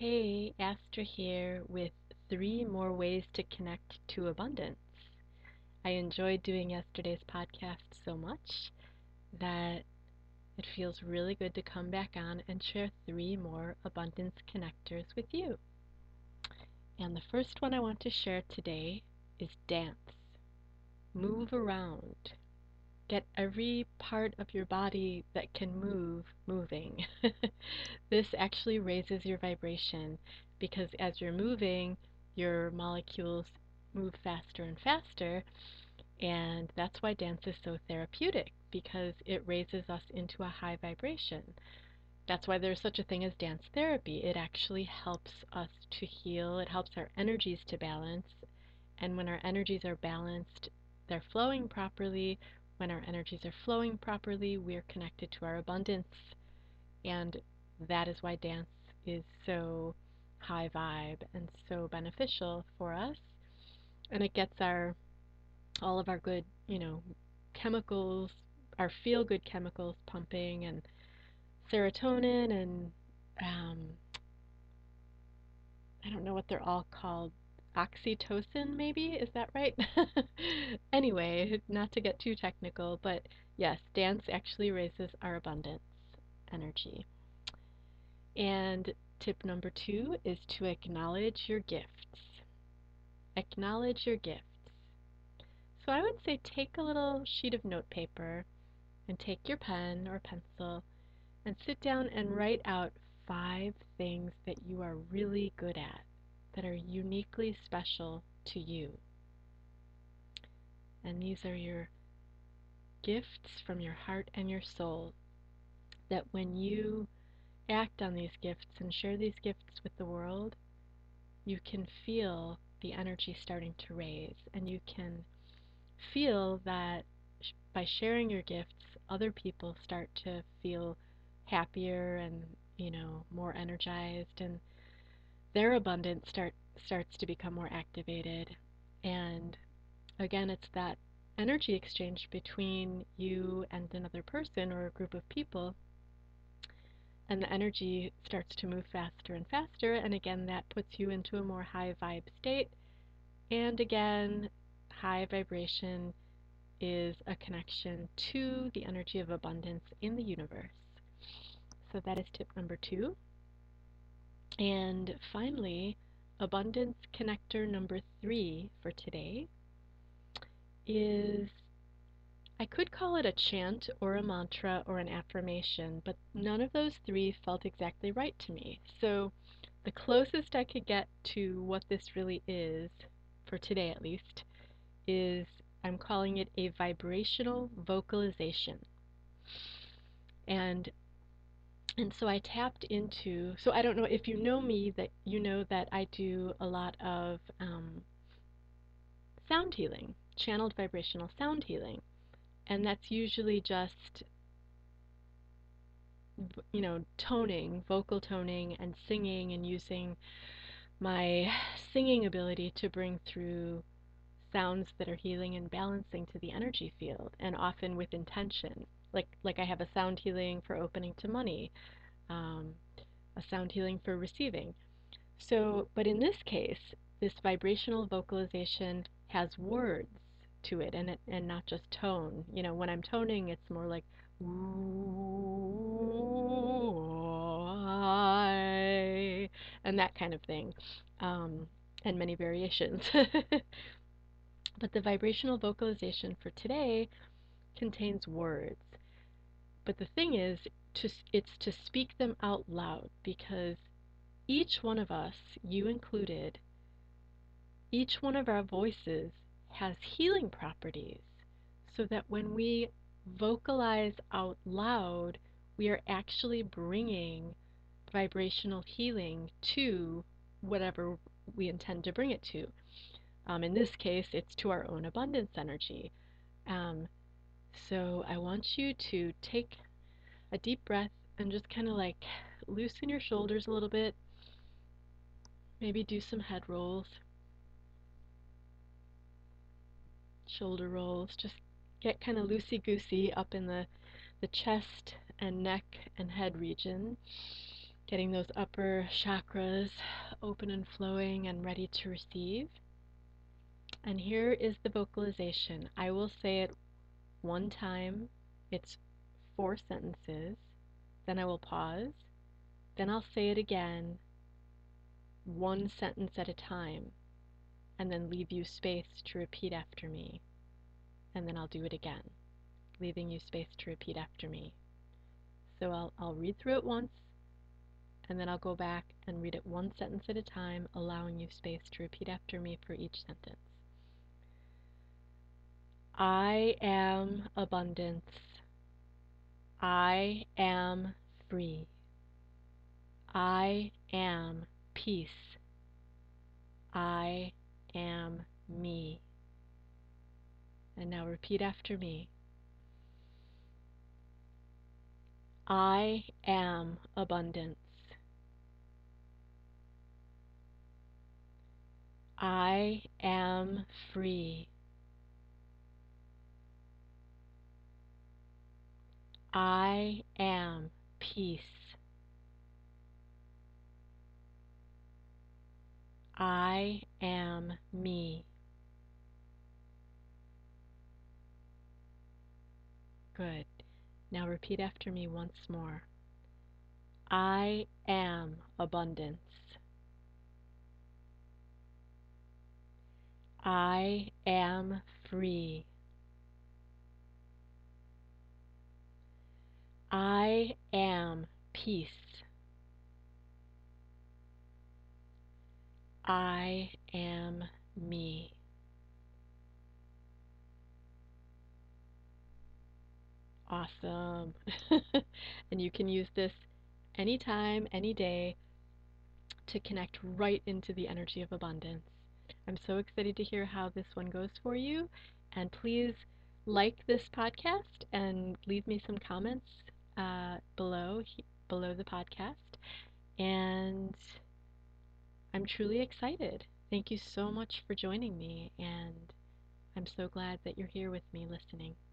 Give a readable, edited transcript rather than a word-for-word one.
Hey, Astra here with 3 more ways to connect to abundance. I enjoyed doing yesterday's podcast so much that it feels really good to come back on and share 3 more abundance connectors with you. And the first one I want to share today is dance. Move around. Get every part of your body that can move moving. This actually raises your vibration because as you're moving, your molecules move faster and faster, and that's why dance is so therapeutic because it raises us into a high vibration. That's why there's such a thing as dance therapy. It actually helps us to heal, it helps our energies to balance, and when our energies are balanced, they're flowing properly. When our energies are flowing properly, we're connected to our abundance, and that is why dance is so high vibe and so beneficial for us. And it gets our all of our good, chemicals, our feel good chemicals pumping, and serotonin and um, I don't know what they're all called. Oxytocin, maybe? Is that right? Anyway, not to get too technical, but yes, dance actually raises our abundance energy. And tip number 2 is to acknowledge your gifts. Acknowledge your gifts. So I would say take a little sheet of notepaper and take your pen or pencil and sit down and write out 5 things that you are really good at, that are uniquely special to you. And these are your gifts from your heart and your soul, that when you act on these gifts and share these gifts with the world, you can feel the energy starting to raise, and you can feel that by sharing your gifts, other people start to feel happier and, more energized, and their abundance starts to become more activated. And again, it's that energy exchange between you and another person or a group of people, and the energy starts to move faster and faster, and again, that puts you into a more high vibe state. And again, high vibration is a connection to the energy of abundance in the universe. So that is tip number 2. And finally, abundance connector number 3 for today is, I could call it a chant or a mantra or an affirmation, but none of those 3 felt exactly right to me. So the closest I could get to what this really is, for today at least, is I'm calling it a vibrational vocalization. And so I tapped into, so I don't know if you know me, that you know that I do a lot of sound healing, channeled vibrational sound healing. And that's usually just, toning, vocal toning and singing, and using my singing ability to bring through sounds that are healing and balancing to the energy field, and often with intention. Like I have a sound healing for opening to money, um, a sound healing for receiving. So, but in this case, this vibrational vocalization has words to it, and not just tone. When I'm toning, it's more like and that kind of thing, um, and many variations. But the vibrational vocalization for today contains words. But the thing is, it's to speak them out loud, because each one of us, you included, each one of our voices has healing properties, so that when we vocalize out loud, we are actually bringing vibrational healing to whatever we intend to bring it to. In this case, it's to our own abundance energy. Um, so I want you to take a deep breath and just kind of like loosen your shoulders a little bit, maybe do some head rolls, shoulder rolls, just get kind of loosey-goosey up in the chest and neck and head region. getting those upper chakras open and flowing and ready to receive. And here is the vocalization. I will say it one time. It's 4 sentences. Then I will pause. Then I'll say it again, one sentence at a time, and then leave you space to repeat after me. And then I'll do it again, leaving you space to repeat after me. So I'll read through it once, and then I'll go back and read it one sentence at a time, allowing you space to repeat after me for each sentence. I am abundance. I am free. I am peace. I am me. And now repeat after me. I am abundance. I am free. I am peace. I am me. Good. Now repeat after me once more. I am abundance. I am free. I am peace. I am me. Awesome. And you can use this anytime, any day to connect right into the energy of abundance. I'm so excited to hear how this one goes for you. And please like this podcast and leave me some comments below the podcast. And I'm truly excited. Thank you so much for joining me, and I'm so glad that you're here with me listening.